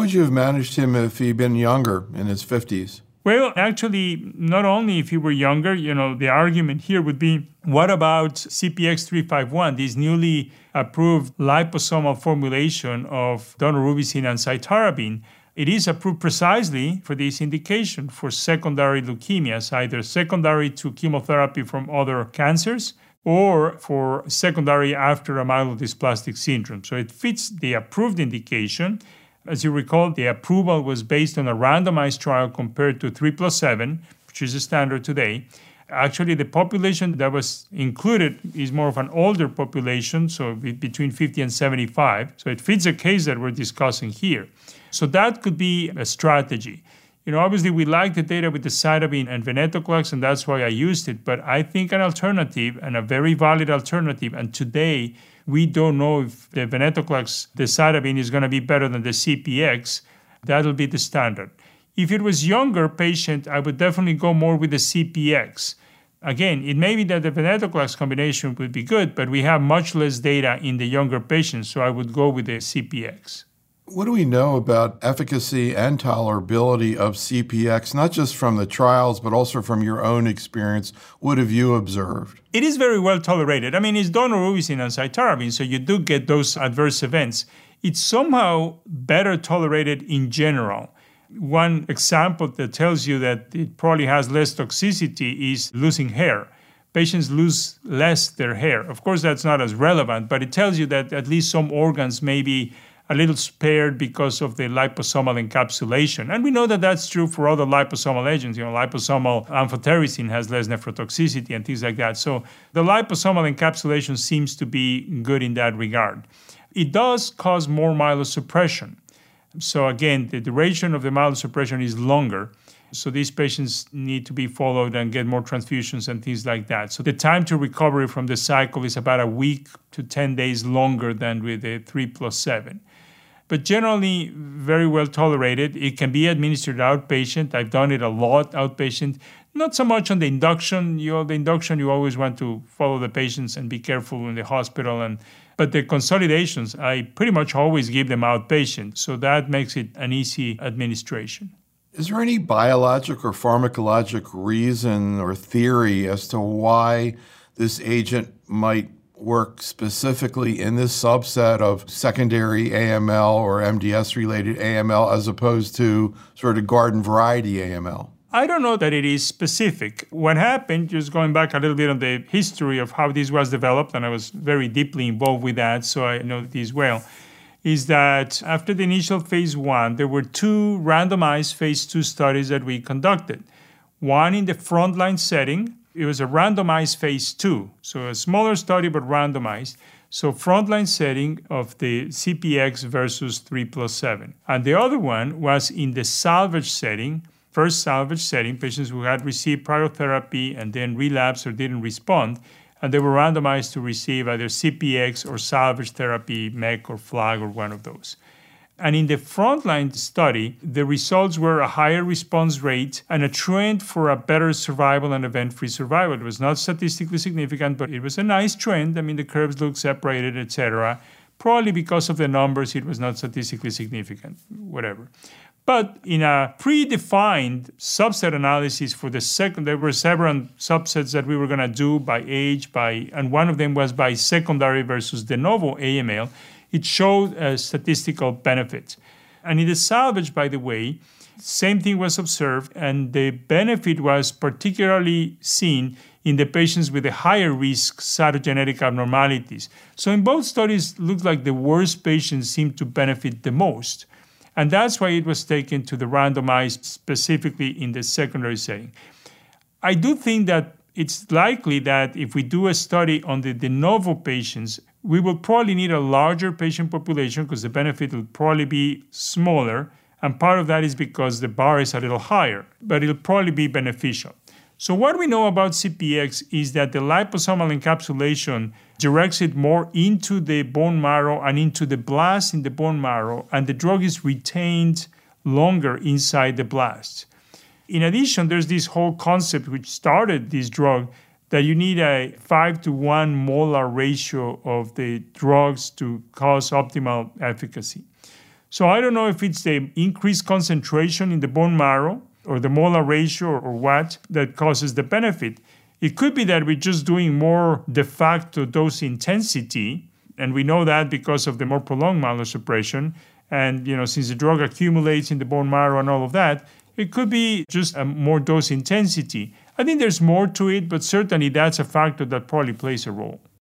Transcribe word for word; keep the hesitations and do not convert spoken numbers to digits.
would you have managed him if he'd been younger, in his fifties? Well, actually, not only if he were younger, you know, the argument here would be, what about C P X three fifty-one, this newly approved liposomal formulation of daunorubicin and cytarabine? It is approved precisely for this indication for secondary leukemias, either secondary to chemotherapy from other cancers or for secondary after a myelodysplastic syndrome. So it fits the approved indication. As you recall, the approval was based on a randomized trial compared to three plus seven, which is the standard today. Actually, the population that was included is more of an older population, so between fifty and seventy-five. So it fits the case that we're discussing here. So that could be a strategy. You know, obviously, we like the data with the cytarabine and venetoclax, and that's why I used it. But I think an alternative, and a very valid alternative, and today we don't know if the venetoclax, the cytarabine, is going to be better than the C P X. That'll be the standard. If it was younger patient, I would definitely go more with the C P X. Again, it may be that the venetoclax combination would be good, but we have much less data in the younger patients, so I would go with the C P X. What do we know about efficacy and tolerability of C P X, not just from the trials, but also from your own experience? What have you observed? It is very well tolerated. I mean, it's daunorubicin and cytarabine, so you do get those adverse events. It's somehow better tolerated in general. One example that tells you that it probably has less toxicity is losing hair. Patients lose less their hair. Of course, that's not as relevant, but it tells you that at least some organs may be a little spared because of the liposomal encapsulation. And we know that that's true for other liposomal agents. You know, liposomal amphotericin has less nephrotoxicity and things like that. So the liposomal encapsulation seems to be good in that regard. It does cause more myelosuppression. So again, the duration of the myelosuppression is longer. So these patients need to be followed and get more transfusions and things like that. So the time to recovery from the cycle is about a week to ten days longer than with the three plus seven. But generally, very well tolerated. It can be administered outpatient. I've done it a lot outpatient. Not so much on the induction. You know, the induction, you always want to follow the patients and be careful in the hospital. And But the consolidations, I pretty much always give them outpatient. So that makes it an easy administration. Is there any biologic or pharmacologic reason or theory as to why this agent might work specifically in this subset of secondary A M L or M D S-related A M L as opposed to sort of garden variety A M L? I don't know that it is specific. What happened, just going back a little bit on the history of how this was developed, and I was very deeply involved with that, so I know this well, is that after the initial phase one, there were two randomized phase two studies that we conducted. One in the frontline setting. It was a randomized phase two, so a smaller study but randomized. So frontline setting of the C P X versus three plus seven. And the other one was in the salvage setting, first salvage setting, patients who had received prior therapy and then relapsed or didn't respond, and they were randomized to receive either C P X or salvage therapy, M E C or FLAG or one of those. And in the frontline study, the results were a higher response rate and a trend for a better survival and event-free survival. It was not statistically significant, but it was a nice trend. I mean, the curves looked separated, et cetera. Probably because of the numbers, it was not statistically significant, whatever. But in a predefined subset analysis for the second, there were several subsets that we were going to do by age, by, and one of them was by secondary versus de novo A M L. It showed a statistical benefit. And in the salvage, by the way, same thing was observed, and the benefit was particularly seen in the patients with the higher risk cytogenetic abnormalities. So in both studies, it looked like the worst patients seemed to benefit the most. And that's why it was taken to the randomized specifically in the secondary setting. I do think that it's likely that if we do a study on the de novo patients, we will probably need a larger patient population because the benefit will probably be smaller. And part of that is because the bar is a little higher, but it'll probably be beneficial. So what we know about C P X is that the liposomal encapsulation directs it more into the bone marrow and into the blast in the bone marrow, and the drug is retained longer inside the blast. In addition, there's this whole concept which started this drug that you need a five to one molar ratio of the drugs to cause optimal efficacy. So I don't know if it's the increased concentration in the bone marrow or the molar ratio or what that causes the benefit. It could be that we're just doing more de facto dose intensity, and we know that because of the more prolonged myelosuppression. And, you know, since the drug accumulates in the bone marrow and all of that, it could be just a more dose intensity. I think there's more to it, but certainly that's a factor that probably plays a role.